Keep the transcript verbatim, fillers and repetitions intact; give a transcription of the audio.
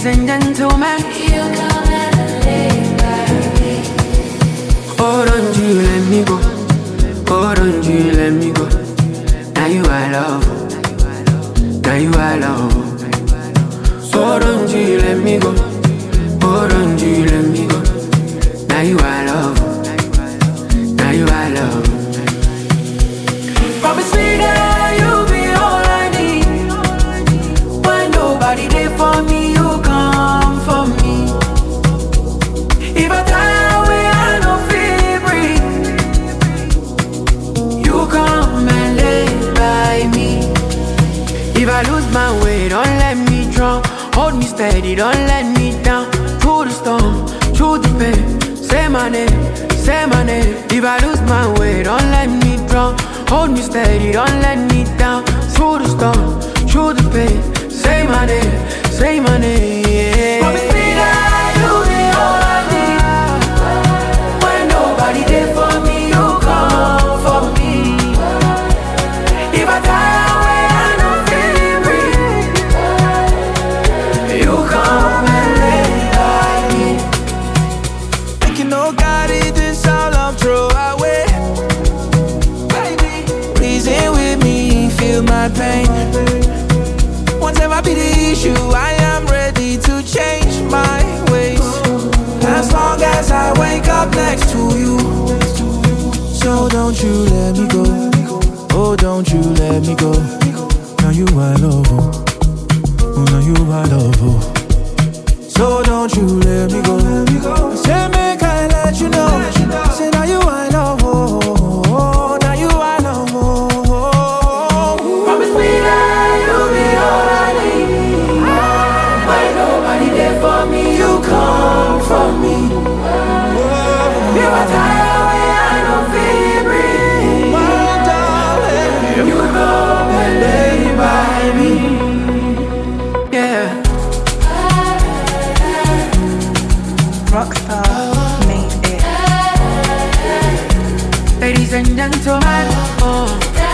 Ladies and gentlemen, you come and lay by me. Oh, don't you let me go. Oh, don't you let me go. Now you I love. Now you I love. Oh, don't you let me go. Oh, don't you let me go. Now you I love. Now you I love. Promise me that you'll be all I need. When nobody there for me, you come for me. If I die away, I know feel breathe. You come and lay by me. If I lose my way, don't let me drown. Hold me steady, don't let me down. Through the storm, through the pain, say my name, say my name. If I lose my way, don't let me drown. Hold me steady, don't let me down. Through the storm, through the pain, say my name, say my name, yeah. Promise me that you'll be all I need. When nobody there for me, you come for me. If I die away, I know feel breathe. You come and lay by me. Thinking no God is this all I'm throw away. Baby, reason with me, feel my pain. Whatever be the issue, I am ready to change my ways. As long as I wake up next to you. So don't you let me go. Oh, don't you let me go. Now you I love, oh. Oh, now you I love, oh. So don't you let me go. Say make I let you know. Say now you I love, oh. Now you I love, oh. Promise me that you'll be all I need. When nobody there for me, you come for me. If I die away, I know feel breathe. My darling, you come and lay by me. Yeah. Rockstar made it. Ladies and gentlemen, oh.